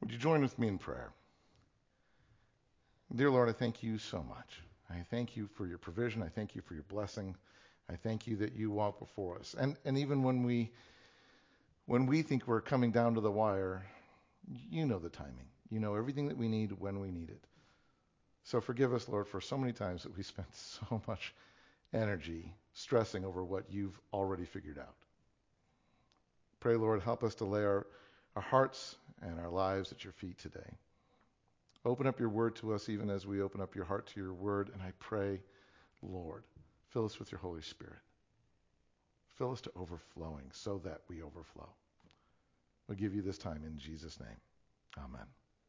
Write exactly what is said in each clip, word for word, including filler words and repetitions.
Would you join with me in prayer? Dear Lord, I thank you so much. I thank you for your provision. I thank you for your blessing. I thank you that you walk before us. And and even when we when we think we're coming down to the wire, you know the timing. You know everything that we need when we need it. So forgive us, Lord, for so many times that we spent so much energy stressing over what you've already figured out. Pray, Lord, help us to lay our, our hearts and our lives at your feet today. Open up your word to us even as we open up your heart to your word. And I pray, Lord, fill us with your Holy Spirit. Fill us to overflowing so that we overflow. We give you this time in Jesus' name. Amen.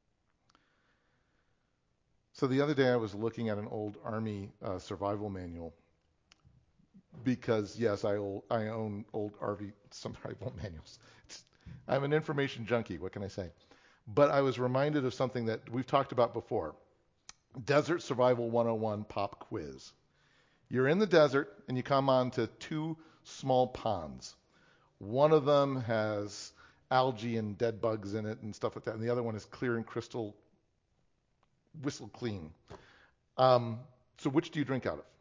So the other day I was looking at an old Army uh, survival manual because, yes, I, old, I own old R V survival manuals. It's, I'm an information junkie. What can I say? But I was reminded of something that we've talked about before. Desert Survival one oh one pop quiz. You're in the desert and you come on to two small ponds. One of them has algae and dead bugs in it and stuff like that, and the other one is clear and crystal, whistle clean. Um, so which do you drink out of?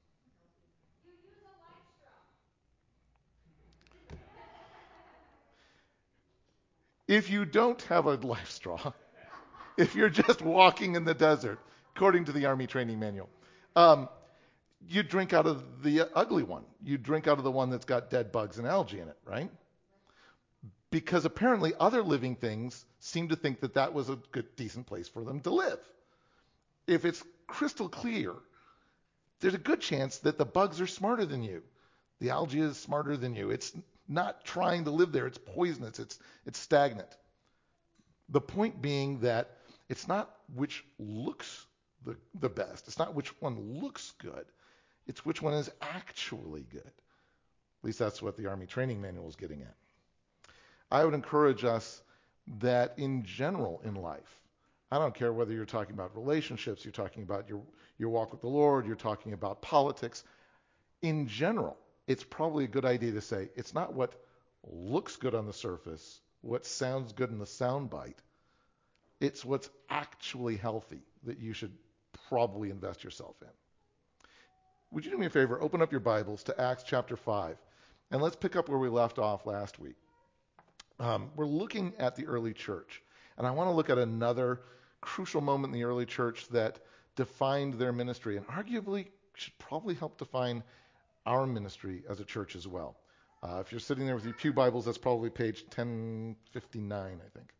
If you don't have a life straw, if you're just walking in the desert, according to the Army training manual, um, you drink out of the ugly one. You drink out of the one that's got dead bugs and algae in it, right? Because apparently other living things seem to think that that was a good, decent place for them to live. If it's crystal clear, there's a good chance that the bugs are smarter than you. The algae is smarter than you. It's not trying to live there. It's poisonous. It's it's stagnant. The point being that it's not which looks the, the best. It's not which one looks good. It's which one is actually good. At least that's what the Army training manual is getting at. I would encourage us that in general in life, I don't care whether you're talking about relationships, you're talking about your, your walk with the Lord, you're talking about politics. In general, it's probably a good idea to say it's not what looks good on the surface, what sounds good in the soundbite. It's what's actually healthy that you should probably invest yourself in. Would you do me a favor? Open up your Bibles to Acts chapter five, and let's pick up where we left off last week. Um, we're looking at the early church, and I want to look at another crucial moment in the early church that defined their ministry and arguably should probably help define our ministry as a church as well. Uh, if you're sitting there with your pew Bibles, that's probably page ten fifty-nine, I think.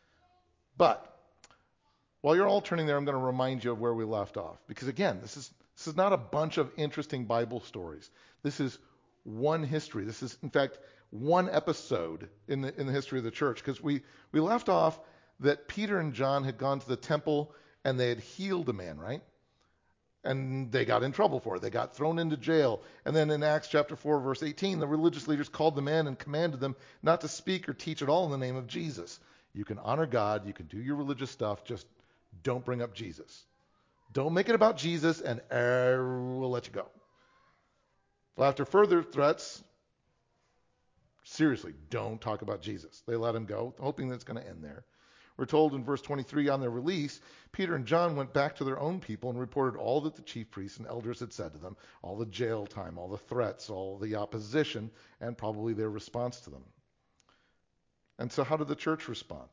But while you're all turning there, I'm going to remind you of where we left off. Because again, this is this is not a bunch of interesting Bible stories. This is one history. This is, in fact, one episode in the in the history of the church. Because we, we left off that Peter and John had gone to the temple and they had healed a man, right? And they got in trouble for it. They got thrown into jail. And then in Acts chapter four, verse eighteen, the religious leaders called them in and commanded them not to speak or teach at all in the name of Jesus. You can honor God. You can do your religious stuff. Just don't bring up Jesus. Don't make it about Jesus, and uh, we'll let you go. Well, after further threats, seriously, don't talk about Jesus. They let him go, hoping that it's going to end there. We're told in verse twenty-three, on their release, Peter and John went back to their own people and reported all that the chief priests and elders had said to them, all the jail time, all the threats, all the opposition, and probably their response to them. And so how did the church respond?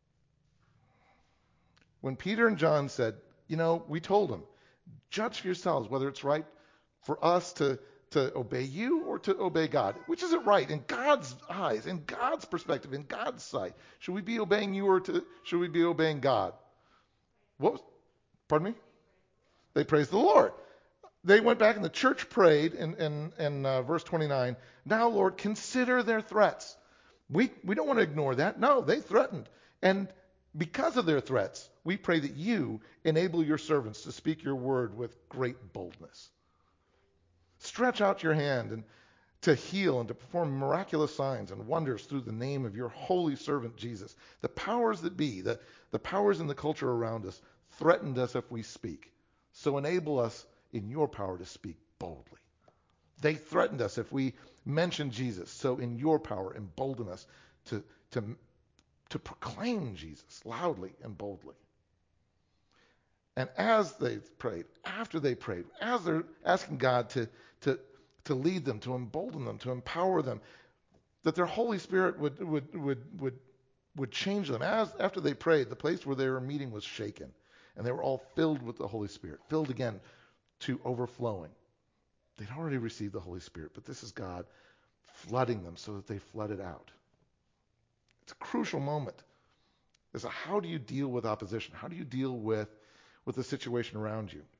When Peter and John said, you know, we told them, judge for yourselves whether it's right for us to, to obey you or to obey God. Which is it right in God's eyes, in God's perspective, in God's sight? Should we be obeying you or to, should we be obeying God? What was, pardon me? They praised the Lord. They went back and the church prayed in, in, in uh, verse twenty-nine, now, Lord, consider their threats. We, we don't want to ignore that. No, they threatened. And because of their threats, we pray that you enable your servants to speak your word with great boldness. Stretch out your hand and to heal and to perform miraculous signs and wonders through the name of your holy servant Jesus. The powers that be, the, the powers in the culture around us, threatened us if we speak. So enable us in your power to speak boldly. They threatened us if we mention Jesus. So in your power, embolden us to, to to proclaim Jesus loudly and boldly. And as they prayed, after they prayed, as they're asking God to, to, to lead them, to embolden them, to empower them, that their Holy Spirit would, would, would, would, would change them. As after they prayed, the place where they were meeting was shaken, and they were all filled with the Holy Spirit, filled again to overflowing. They'd already received the Holy Spirit, but this is God flooding them so that they flooded out. It's a crucial moment. It's a how do you deal with opposition? How do you deal with with the situation around you?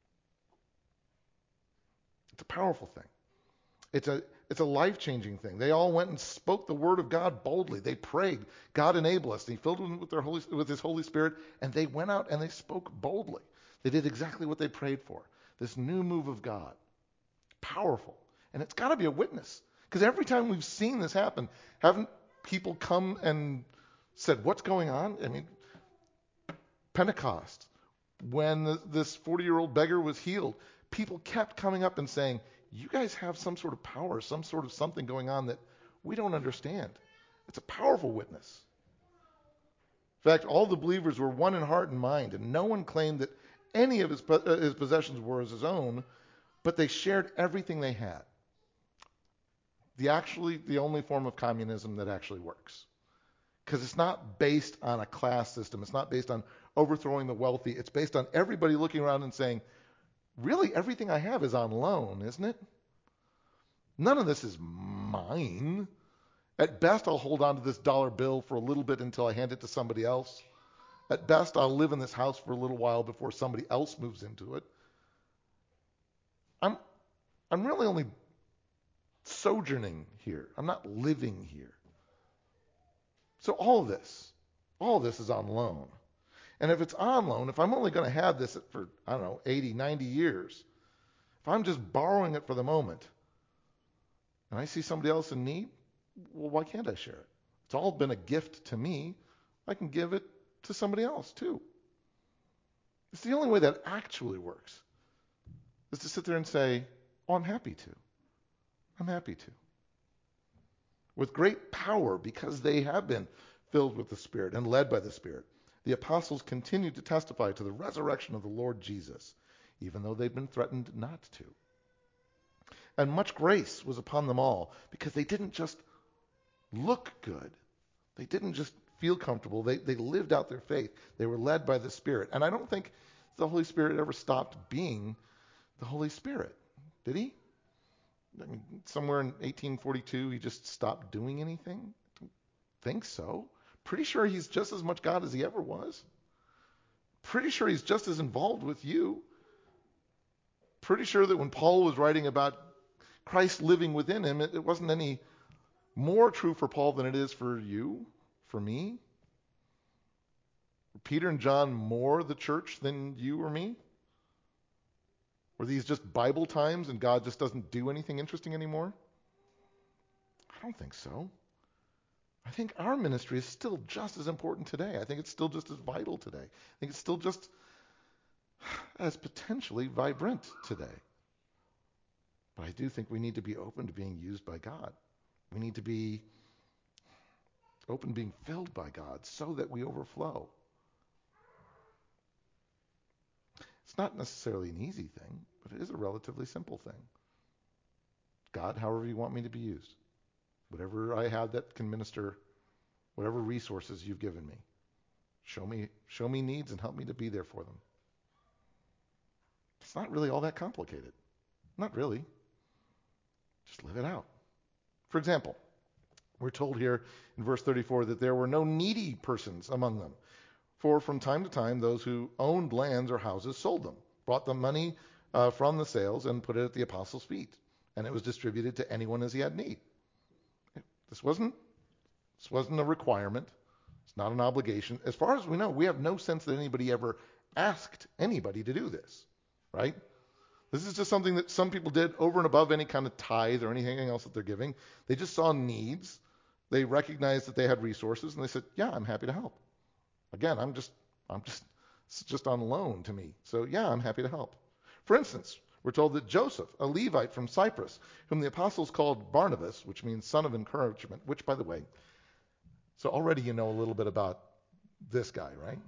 It's a powerful thing. It's a it's a life-changing thing. They all went and spoke the word of God boldly. They prayed. God enable us. He filled them with their Holy with His Holy Spirit, and they went out and they spoke boldly. They did exactly what they prayed for. This new move of God, powerful, and it's got to be a witness, because every time we've seen this happen, haven't people come and said, "What's going on?" I mean, Pentecost, when the, this forty-year-old beggar was healed, people kept coming up and saying, "You guys have some sort of power, some sort of something going on that we don't understand." It's a powerful witness. In fact, all the believers were one in heart and mind, and no one claimed that any of his, uh, his possessions were his own, but they shared everything they had. The actually the only form of communism that actually works. Because it's not based on a class system. It's not based on overthrowing the wealthy. It's based on everybody looking around and saying, really, everything I have is on loan, isn't it? None of this is mine. At best, I'll hold on to this dollar bill for a little bit until I hand it to somebody else. At best, I'll live in this house for a little while before somebody else moves into it. I'm, I'm really only sojourning here. I'm not living here. So all of this, all of this is on loan. And if it's on loan, if I'm only going to have this for, I don't know, eighty, ninety years, if I'm just borrowing it for the moment, and I see somebody else in need, well, why can't I share it? It's all been a gift to me. I can give it to somebody else too. It's the only way that actually works, is to sit there and say, oh, I'm happy to. I'm happy to. With great power, because they have been filled with the Spirit and led by the Spirit, the apostles continued to testify to the resurrection of the Lord Jesus, even though they'd been threatened not to. And much grace was upon them all, because they didn't just look good. They didn't just feel comfortable. They, they lived out their faith. They were led by the Spirit. And I don't think the Holy Spirit ever stopped being the Holy Spirit. Did he? I mean, somewhere in eighteen forty-two, he just stopped doing anything? I don't think so. Pretty sure he's just as much God as he ever was. Pretty sure he's just as involved with you. Pretty sure that when Paul was writing about Christ living within him, it, it wasn't any more true for Paul than it is for you, for me. Were Peter and John more the church than you or me? Were these just Bible times and God just doesn't do anything interesting anymore? I don't think so. I think our ministry is still just as important today. I think it's still just as vital today. I think it's still just as potentially vibrant today. But I do think we need to be open to being used by God. We need to be open to being filled by God so that we overflow. It's not necessarily an easy thing, but it is a relatively simple thing. God, however you want me to be used. Whatever I have that can minister, whatever resources you've given me. Show me, show me needs and help me to be there for them. It's not really all that complicated. Not really. Just live it out. For example, we're told here in verse thirty-four that there were no needy persons among them. For from time to time, those who owned lands or houses sold them, brought the money uh, from the sales, and put it at the apostles' feet. And it was distributed to anyone as he had need. This wasn't, this wasn't a requirement. It's not an obligation. As far as we know, we have no sense that anybody ever asked anybody to do this, right? This is just something that some people did over and above any kind of tithe or anything else that they're giving. They just saw needs. They recognized that they had resources, and they said, yeah, I'm happy to help. Again, I'm just, I'm just, it's just on loan to me. So yeah, I'm happy to help. For instance, we're told that Joseph, a Levite from Cyprus, whom the apostles called Barnabas, which means son of encouragement, which, by the way, So already you know a little bit about this guy, right?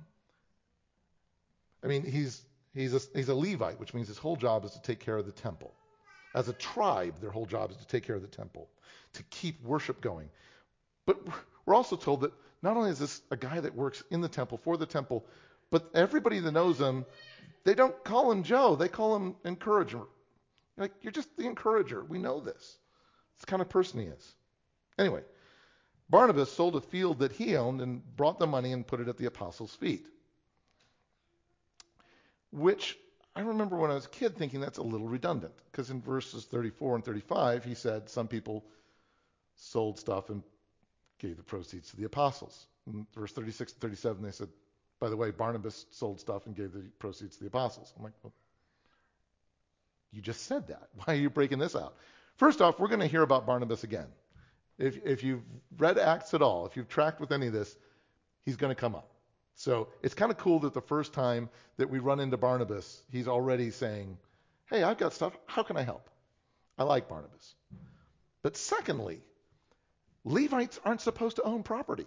I mean, he's he's a, he's a Levite, which means his whole job is to take care of the temple. As a tribe, their whole job is to take care of the temple, to keep worship going. But we're also told that not only is this a guy that works in the temple, for the temple, but everybody that knows him, they don't call him Joe. They call him encourager. Like, you're just the encourager. We know this. It's the kind of person he is. Anyway, Barnabas sold a field that he owned and brought the money and put it at the apostles' feet. Which I remember when I was a kid thinking that's a little redundant, because in verses thirty-four and thirty-five, he said some people sold stuff and gave the proceeds to the apostles. In verse thirty-six and thirty-seven, they said, by the way, Barnabas sold stuff and gave the proceeds to the apostles. I'm like, well, you just said that. Why are you breaking this out? First off, we're going to hear about Barnabas again. If, if you've read Acts at all, if you've tracked with any of this, he's going to come up. So it's kind of cool that the first time that we run into Barnabas, he's already saying, hey, I've got stuff. How can I help? I like Barnabas. But secondly, Levites aren't supposed to own property.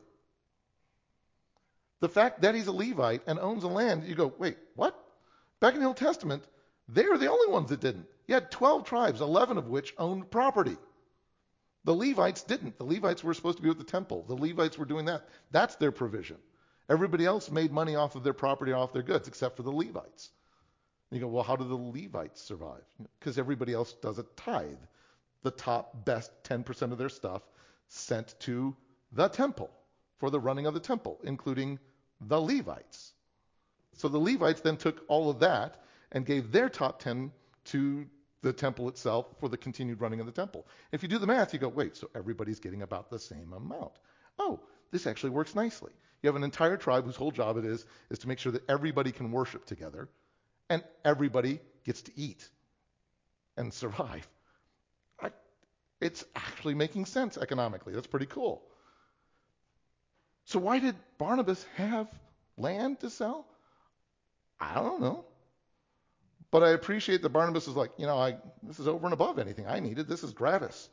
The fact that he's a Levite and owns a land, you go, wait, what? Back in the Old Testament, they were the only ones that didn't. You had twelve tribes, eleven of which owned property. The Levites didn't. The Levites were supposed to be with the temple. The Levites were doing that. That's their provision. Everybody else made money off of their property, off their goods, except for the Levites. And you go, well, how do the Levites survive? Because everybody else does a tithe. The top best ten percent of their stuff sent to the temple for the running of the temple, including the Levites. So the Levites then took all of that and gave their top ten to the temple itself for the continued running of the temple. If you do the math, you go, wait, so everybody's getting about the same amount. Oh, this actually works nicely. You have an entire tribe whose whole job it is is to make sure that everybody can worship together and everybody gets to eat and survive. I, it's actually making sense economically. That's pretty cool. So why did Barnabas have land to sell? I don't know. But I appreciate that Barnabas is like, you know, I this is over and above anything I needed. This is gratis.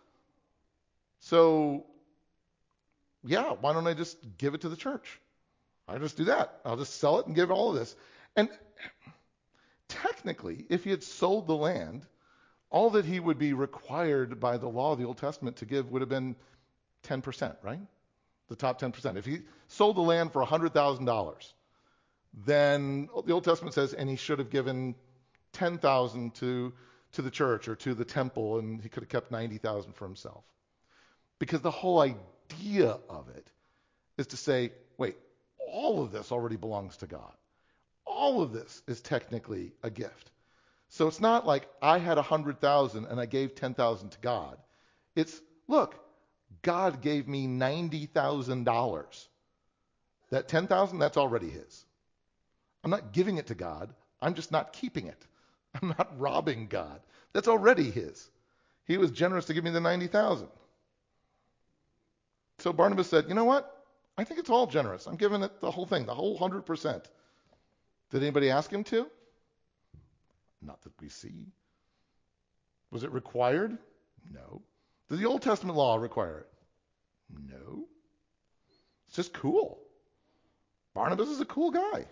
So, yeah, why don't I just give it to the church? I'll just do that. I'll just sell it and give all of this. And technically, if he had sold the land, all that he would be required by the law of the Old Testament to give would have been ten percent, right? The top ten percent. If he sold the land for one hundred thousand dollars, then the Old Testament says, and he should have given ten thousand dollars to to the church or to the temple, and he could have kept ninety thousand dollars for himself. Because the whole idea of it is to say, wait, all of this already belongs to God. All of this is technically a gift. So it's not like I had one hundred thousand dollars and I gave ten thousand dollars to God. It's, look, God gave me ninety thousand dollars. That ten thousand dollars, that's already his. I'm not giving it to God. I'm just not keeping it. I'm not robbing God. That's already his. He was generous to give me the ninety thousand dollars. So Barnabas said, you know what? I think it's all generous. I'm giving it the whole thing, the whole one hundred percent. Did anybody ask him to? Not that we see. Was it required? No. Did the Old Testament law require it? No. It's just cool. Barnabas is a cool guy.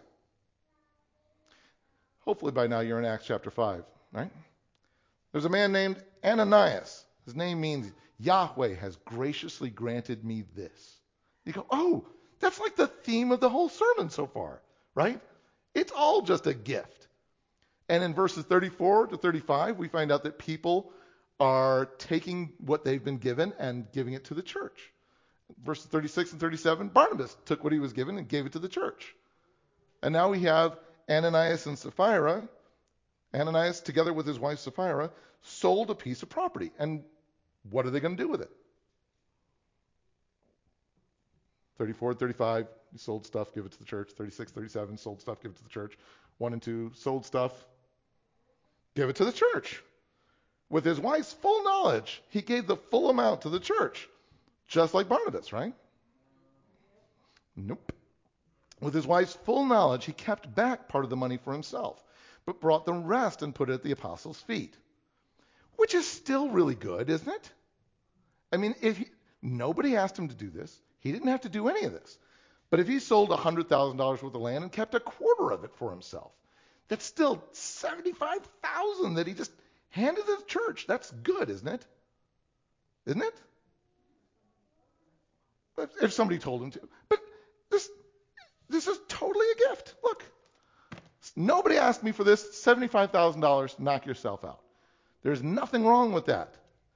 Hopefully by now you're in Acts chapter five, right? There's a man named Ananias. His name means Yahweh has graciously granted me this. You go, oh, that's like the theme of the whole sermon so far, right? It's all just a gift. And in verses thirty-four to thirty-five, we find out that people are taking what they've been given and giving it to the church. Verses thirty-six and thirty-seven, Barnabas took what he was given and gave it to the church. And now we have Ananias and Sapphira. Ananias, together with his wife Sapphira, sold a piece of property. And what are they going to do with it? thirty-four, thirty-five, he sold stuff, give it to the church. thirty-six, thirty-seven, sold stuff, give it to the church. one and two, sold stuff, give it to the church. With his wife's full knowledge, he gave the full amount to the church. Just like Barnabas, right? Nope. With his wife's full knowledge, he kept back part of the money for himself, but brought the rest and put it at the apostles' feet. Which is still really good, isn't it? I mean, if he, nobody asked him to do this. He didn't have to do any of this. But if he sold one hundred thousand dollars worth of land and kept a quarter of it for himself, that's still seventy-five thousand dollars that he just handed to the church. That's good, isn't it? Isn't it? If somebody told him to. But this this is totally a gift. Look, nobody asked me for this. seventy-five thousand dollars, knock yourself out. There's nothing wrong with that.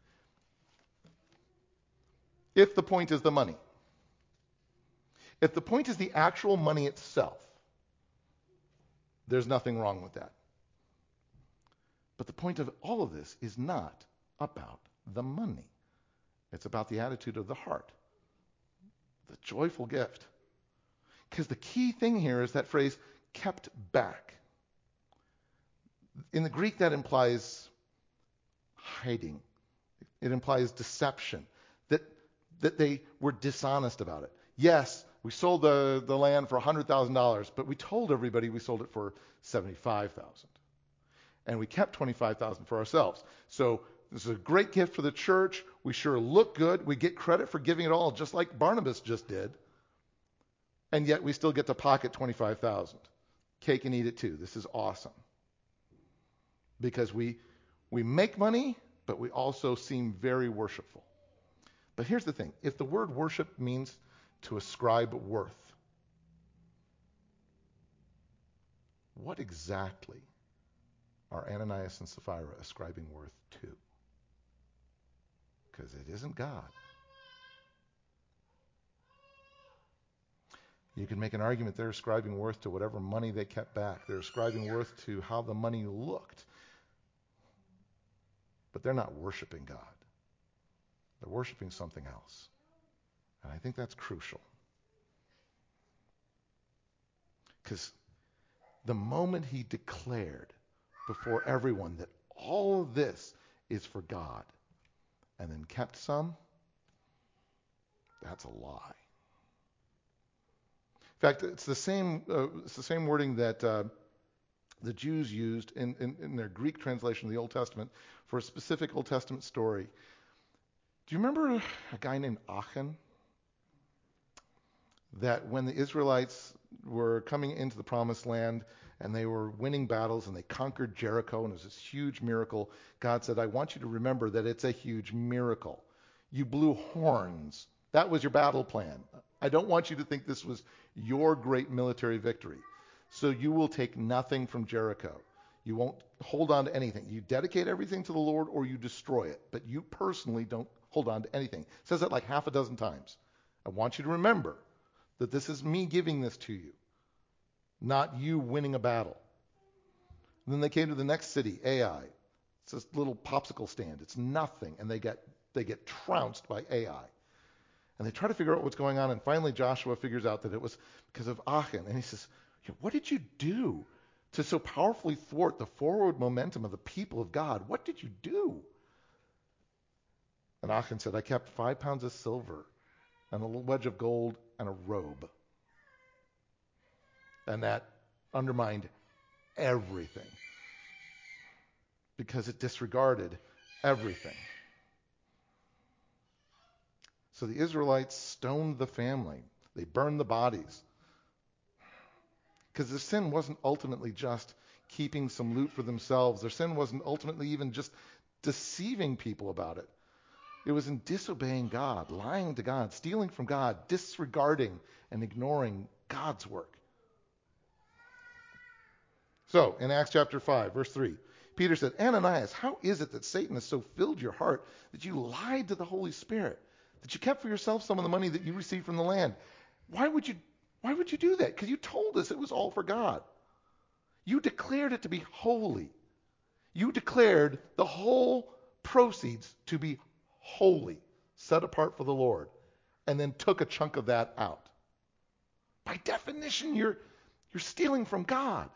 If the point is the money. If the point is the actual money itself, there's nothing wrong with that. But the point of all of this is not about the money. It's about the attitude of the heart. The joyful gift. Because the key thing here is that phrase, kept back. In the Greek, that implies hiding. It implies deception. That, that they were dishonest about it. Yes, we sold the, the land for one hundred thousand dollars, but we told everybody we sold it for seventy-five thousand dollars. And we kept twenty-five thousand dollars for ourselves. So this is a great gift for the church. We sure look good. We get credit for giving it all, just like Barnabas just did. And yet we still get to pocket twenty-five thousand dollars. Cake and eat it too. This is awesome. Because we we make money, but we also seem very worshipful. But here's the thing. If the word worship means to ascribe worth, what exactly are Ananias and Sapphira ascribing worth to? Because it isn't God. You can make an argument they're ascribing worth to whatever money they kept back. They're ascribing worth to how the money looked. But they're not worshiping God. They're worshiping something else. And I think that's crucial. Because the moment he declared before everyone that all of this is for God and then kept some, that's a lie. In fact, it's the same uh, it's the same wording that uh, the Jews used in, in, in their Greek translation of the Old Testament for a specific Old Testament story. Do you remember a guy named Achan? That when the Israelites were coming into the promised land and they were winning battles and they conquered Jericho and it was this huge miracle, God said, I want you to remember that it's a huge miracle. You blew horns. That was your battle plan. I don't want you to think this was your great military victory. So you will take nothing from Jericho. You won't hold on to anything. You dedicate everything to the Lord or you destroy it. But you personally don't hold on to anything. It says that like half a dozen times. I want you to remember that this is me giving this to you, not you winning a battle. And then they came to the next city, Ai. It's this little popsicle stand. It's nothing. And they get they get trounced by Ai. And they try to figure out what's going on. And finally Joshua figures out that it was because of Achan. And he says, what did you do to so powerfully thwart the forward momentum of the people of God? What did you do? And Achan said, I kept five pounds of silver and a little wedge of gold and a robe. And that undermined everything because it disregarded everything. So the Israelites stoned the family. They burned the bodies. Because their sin wasn't ultimately just keeping some loot for themselves. Their sin wasn't ultimately even just deceiving people about it. It was in disobeying God, lying to God, stealing from God, disregarding and ignoring God's work. So, in Acts chapter five, verse three, Peter said, Ananias, how is it that Satan has so filled your heart that you lied to the Holy Spirit, that you kept for yourself some of the money that you received from the land? Why would you, why would you do that? Because you told us it was all for God. You declared it to be holy. You declared the whole proceeds to be holy, set apart for the Lord, and then took a chunk of that out. By definition, you're you're stealing from God.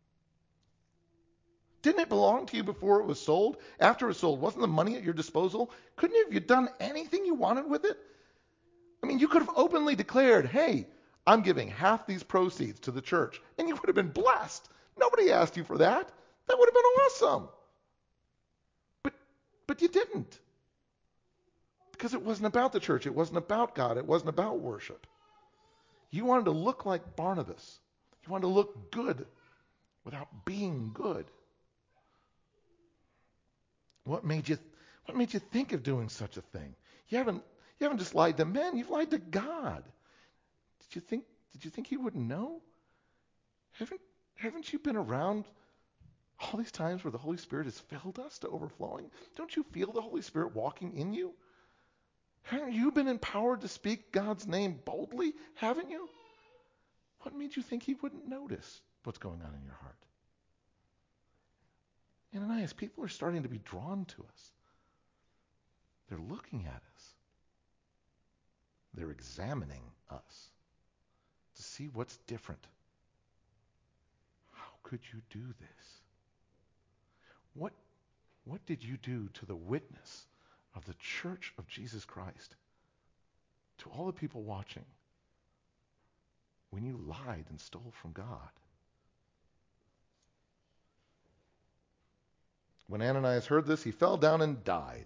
Didn't it belong to you before it was sold? After it was sold, wasn't the money at your disposal? Couldn't you have you done anything you wanted with it? I mean, you could have openly declared, hey, I'm giving half these proceeds to the church, and you would have been blessed. Nobody asked you for that. That would have been awesome. But but you didn't. Because it wasn't about the church. It wasn't about God. It wasn't about worship. You wanted to look like Barnabas. You wanted to look good without being good. What made you what made you think of doing such a thing? You haven't you haven't just lied to men, you've lied to God. Did you think did you think he wouldn't know? Haven't haven't you been around all these times where the Holy Spirit has filled us to overflowing? Don't you feel the Holy Spirit walking in you? Haven't you been empowered to speak God's name boldly? Haven't you? What made you think he wouldn't notice what's going on in your heart? Ananias, people are starting to be drawn to us. They're looking at us. They're examining us to see what's different. How could you do this? What, what did you do to the witness of the church of Jesus Christ, to all the people watching, when you lied and stole from God? When Ananias heard this, he fell down and died.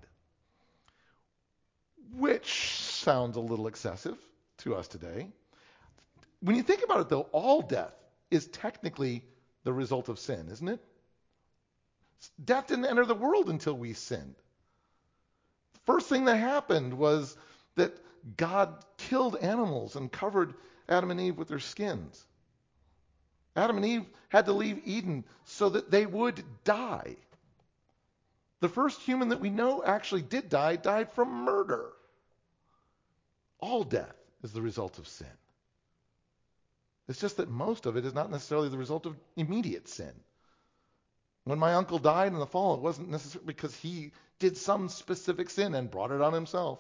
Which sounds a little excessive to us today. When you think about it, though, all death is technically the result of sin, isn't it? Death didn't enter the world until we sinned. The first thing that happened was that God killed animals and covered Adam and Eve with their skins. Adam and Eve had to leave Eden so that they would die. The first human that we know actually did die, died from murder. All death is the result of sin. It's just that most of it is not necessarily the result of immediate sin. When my uncle died in the fall, it wasn't necessarily because he did some specific sin and brought it on himself.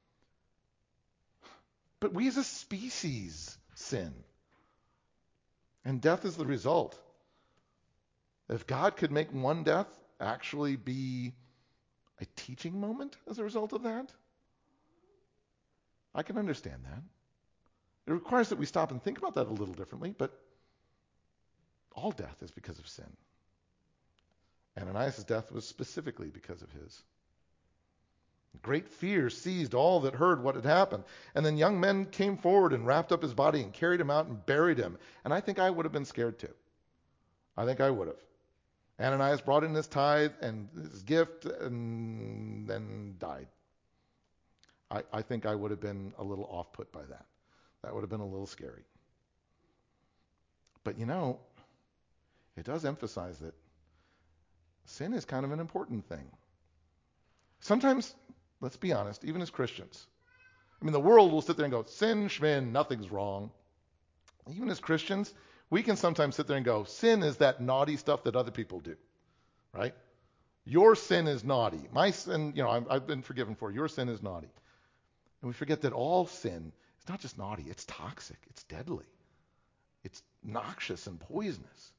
But we as a species sin. And death is the result. If God could make one death actually be a teaching moment as a result of that, I can understand that. It requires that we stop and think about that a little differently, but all death is because of sin. Ananias' death was specifically because of his. Great fear seized all that heard what had happened. And then young men came forward and wrapped up his body and carried him out and buried him. And I think I would have been scared too. I think I would have. Ananias brought in his tithe and his gift and then died. I, I think I would have been a little off-put by that. That would have been a little scary. But you know, it does emphasize that sin is kind of an important thing. Sometimes, let's be honest, even as Christians, I mean, the world will sit there and go, sin, schmin, nothing's wrong. Even as Christians, we can sometimes sit there and go, sin is that naughty stuff that other people do, right? Your sin is naughty. My sin, you know, I've, I've been forgiven for. Your sin is naughty. And we forget that all sin is not just naughty, it's toxic, it's deadly, it's noxious and poisonous.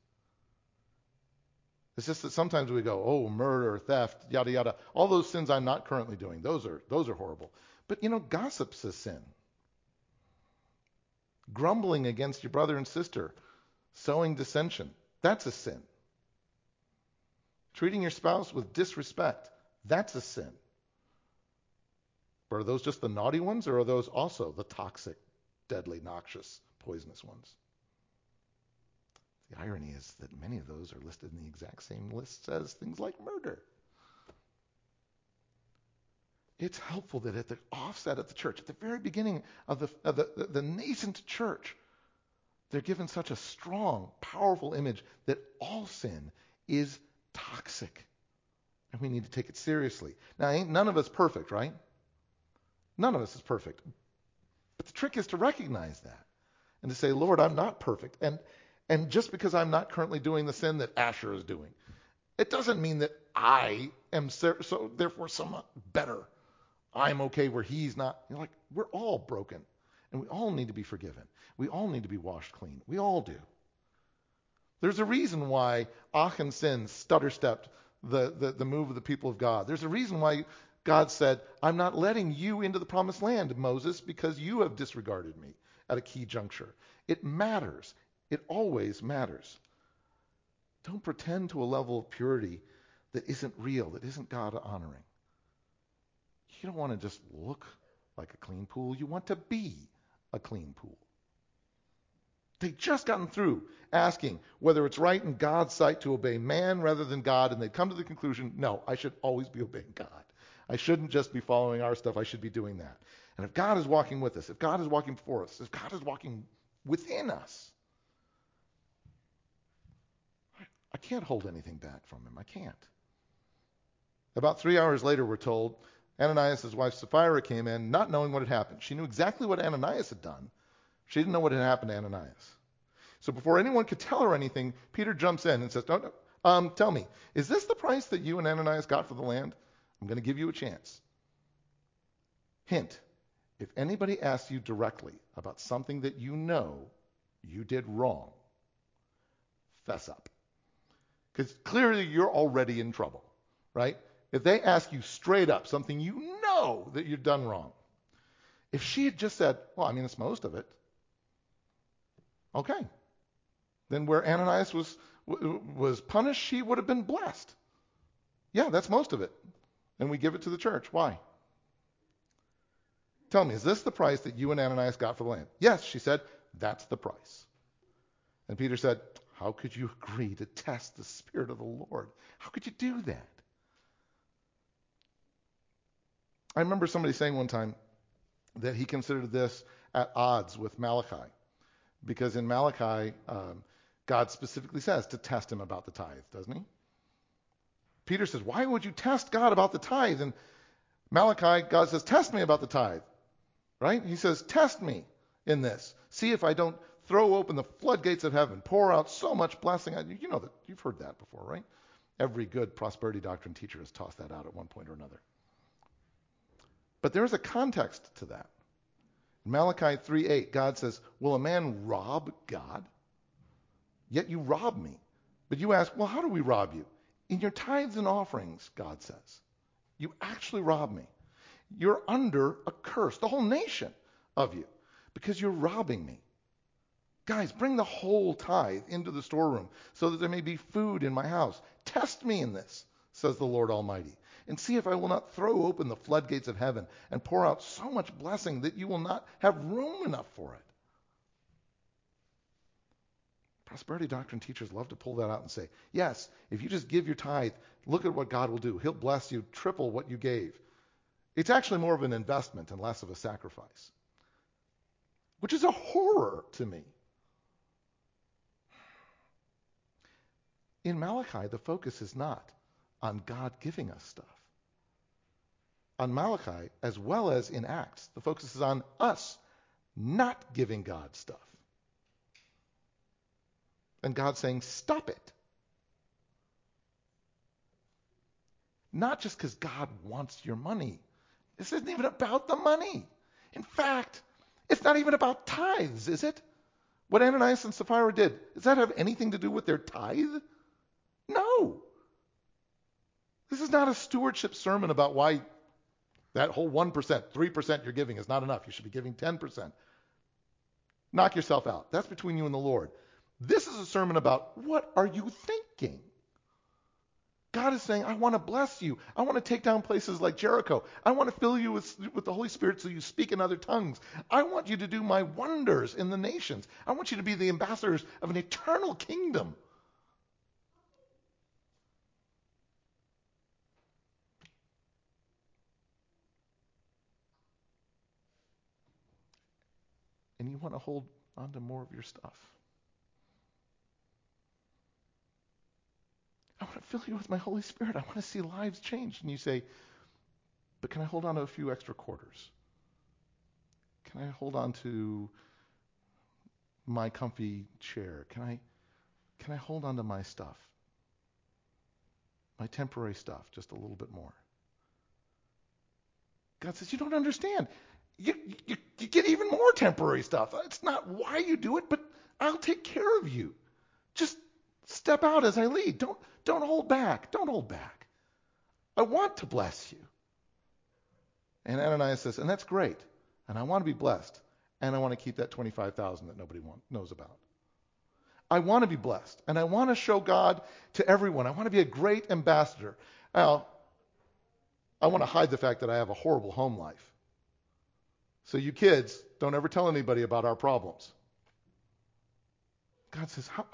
It's just that sometimes we go, oh, murder, theft, yada, yada. All those sins I'm not currently doing, those are those are horrible. But, you know, gossip's a sin. Grumbling against your brother and sister, sowing dissension, that's a sin. Treating your spouse with disrespect, that's a sin. But are those just the naughty ones, or are those also the toxic, deadly, noxious, poisonous ones? The irony is that many of those are listed in the exact same lists as things like murder. It's helpful that at the offset of the church, at the very beginning of the, of the, the, the nascent church, they're given such a strong, powerful image that all sin is toxic. And we need to take it seriously. Now, ain't none of us perfect, right? None of us is perfect. But the trick is to recognize that and to say, Lord, I'm not perfect. And And just because I'm not currently doing the sin that Asher is doing, it doesn't mean that I am so, so therefore somewhat better. I'm okay where he's not. You're like, we're all broken, and we all need to be forgiven. We all need to be washed clean. We all do. There's a reason why Achan sinned, stutter-stepped the, the, the move of the people of God. There's a reason why God said, I'm not letting you into the promised land, Moses, because you have disregarded me at a key juncture. It matters. It always matters. Don't pretend to a level of purity that isn't real, that isn't God honoring. You don't want to just look like a clean pool. You want to be a clean pool. They'd just gotten through asking whether it's right in God's sight to obey man rather than God, and they'd come to the conclusion, no, I should always be obeying God. I shouldn't just be following our stuff. I should be doing that. And if God is walking with us, if God is walking before us, if God is walking within us, I can't hold anything back from him. I can't. About three hours later, we're told, Ananias' wife Sapphira came in not knowing what had happened. She knew exactly what Ananias had done. She didn't know what had happened to Ananias. So before anyone could tell her anything, Peter jumps in and says, no, no, um, tell me, is this the price that you and Ananias got for the land? I'm going to give you a chance. Hint, if anybody asks you directly about something that you know you did wrong, fess up. Because clearly you're already in trouble, right? If they ask you straight up something you know that you've done wrong, if she had just said, well, I mean, it's most of it, okay. Then where Ananias was was punished, she would have been blessed. Yeah, that's most of it. And we give it to the church. Why? Tell me, is this the price that you and Ananias got for the land? Yes, she said, that's the price. And Peter said, how could you agree to test the Spirit of the Lord? How could you do that? I remember somebody saying one time that he considered this at odds with Malachi. Because in Malachi, um, God specifically says to test him about the tithe, doesn't he? Peter says, why would you test God about the tithe? And Malachi, God says, test me about the tithe. Right? He says, test me in this. See if I don't throw open the floodgates of heaven, pour out so much blessing. You know that you've heard that before, right? Every good prosperity doctrine teacher has tossed that out at one point or another. But there is a context to that. In Malachi three eight, God says, will a man rob God? Yet you rob me. But you ask, well, how do we rob you? In your tithes and offerings, God says. You actually rob me. You're under a curse, the whole nation of you, because you're robbing me. Guys, bring the whole tithe into the storeroom so that there may be food in my house. Test me in this, says the Lord Almighty, and see if I will not throw open the floodgates of heaven and pour out so much blessing that you will not have room enough for it. Prosperity doctrine teachers love to pull that out and say, yes, if you just give your tithe, look at what God will do. He'll bless you triple what you gave. It's actually more of an investment and less of a sacrifice, which is a horror to me. In Malachi, the focus is not on God giving us stuff. On Malachi, as well as in Acts, the focus is on us not giving God stuff. And God saying, stop it. Not just because God wants your money. This isn't even about the money. In fact, it's not even about tithes, is it? What Ananias and Sapphira did, does that have anything to do with their tithe? No. This is not a stewardship sermon about why that whole one percent, three percent you're giving is not enough. You should be giving ten percent. Knock yourself out. That's between you and the Lord. This is a sermon about what are you thinking? God is saying, I want to bless you. I want to take down places like Jericho. I want to fill you with, with the Holy Spirit so you speak in other tongues. I want you to do my wonders in the nations. I want you to be the ambassadors of an eternal kingdom. And you want to hold on to more of your stuff. I want to fill you with my Holy Spirit. I want to see lives changed. And you say, but can I hold on to a few extra quarters? Can I hold on to my comfy chair? Can I, can I hold on to my stuff? My temporary stuff, just a little bit more. God says, you don't understand. You, you, you get even more temporary stuff. It's not why you do it, but I'll take care of you. Just step out as I lead. Don't, don't hold back. Don't hold back. I want to bless you. And Ananias says, and that's great. And I want to be blessed. And I want to keep that twenty-five thousand that nobody want, knows about. I want to be blessed. And I want to show God to everyone. I want to be a great ambassador. Now, I want to hide the fact that I have a horrible home life. So you kids, don't ever tell anybody about our problems. God says, how?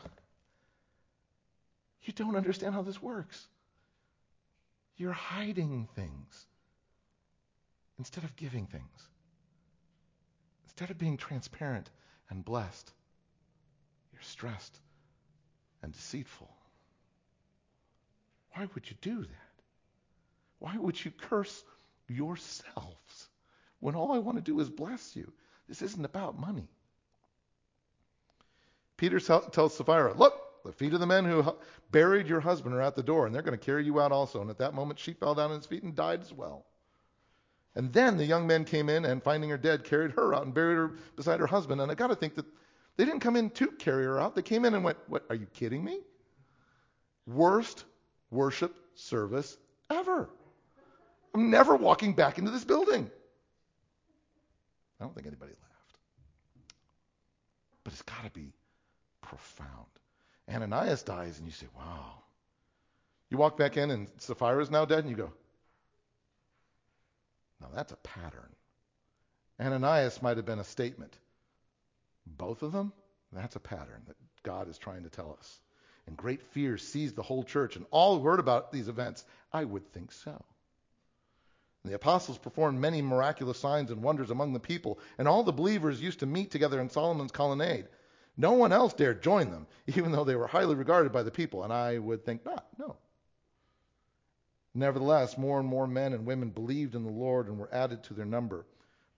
You don't understand how this works. You're hiding things instead of giving things. Instead of being transparent and blessed, you're stressed and deceitful. Why would you do that? Why would you curse yourselves when all I want to do is bless you? This isn't about money. Peter tells Sapphira, look, the feet of the men who buried your husband are at the door, and they're going to carry you out also. And at that moment, she fell down at his feet and died as well. And then the young men came in and, finding her dead, carried her out and buried her beside her husband. And I got to think that they didn't come in to carry her out. They came in and went, what, are you kidding me? Worst worship service ever. I'm never walking back into this building. I don't think anybody laughed. But it's got to be profound. Ananias dies and you say, wow. You walk back in and Sapphira's now dead and you go, now that's a pattern. Ananias might have been a statement. Both of them, that's a pattern that God is trying to tell us. And great fear seized the whole church, and all heard about these events. I would think so. And the apostles performed many miraculous signs and wonders among the people, and all the believers used to meet together in Solomon's colonnade. No one else dared join them, even though they were highly regarded by the people, and I would think not, no. Nevertheless, more and more men and women believed in the Lord and were added to their number.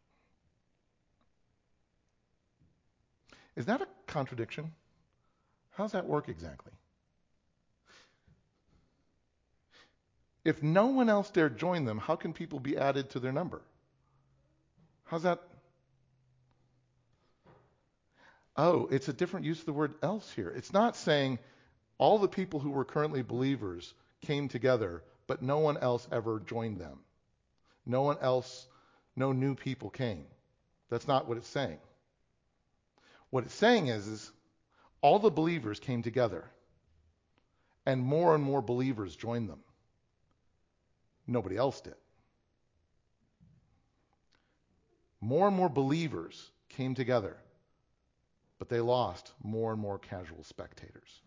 Is that a contradiction? How does that work exactly? If no one else dared join them, how can people be added to their number? How's that? Oh, it's a different use of the word else here. It's not saying all the people who were currently believers came together, but no one else ever joined them. No one else, no new people came. That's not what it's saying. What it's saying is, is all the believers came together, and more and more believers joined them. Nobody else did. More and more believers came together, but they lost more and more casual spectators.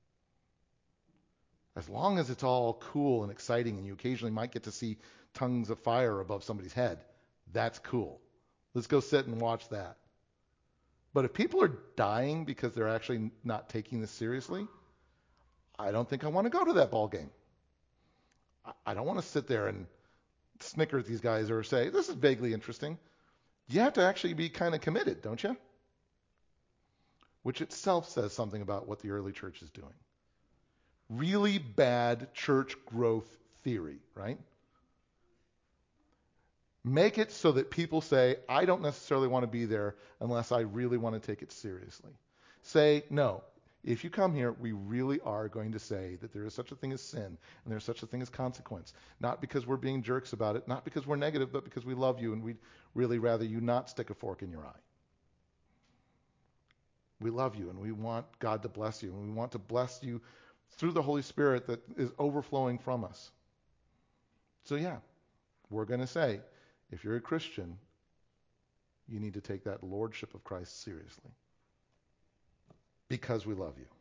As long as it's all cool and exciting and you occasionally might get to see tongues of fire above somebody's head, that's cool. Let's go sit and watch that. But if people are dying because they're actually not taking this seriously, I don't think I want to go to that ball game. I don't want to sit there and snicker at these guys or say, this is vaguely interesting. You have to actually be kind of committed, don't you? Which itself says something about what the early church is doing. Really bad church growth theory, right? Make it so that people say, I don't necessarily want to be there unless I really want to take it seriously. Say, no, if you come here, we really are going to say that there is such a thing as sin and there's such a thing as consequence. Not because we're being jerks about it, not because we're negative, but because we love you and we'd really rather you not stick a fork in your eye. We love you and we want God to bless you and we want to bless you through the Holy Spirit that is overflowing from us. So yeah, we're going to say, if you're a Christian, you need to take that lordship of Christ seriously because we love you.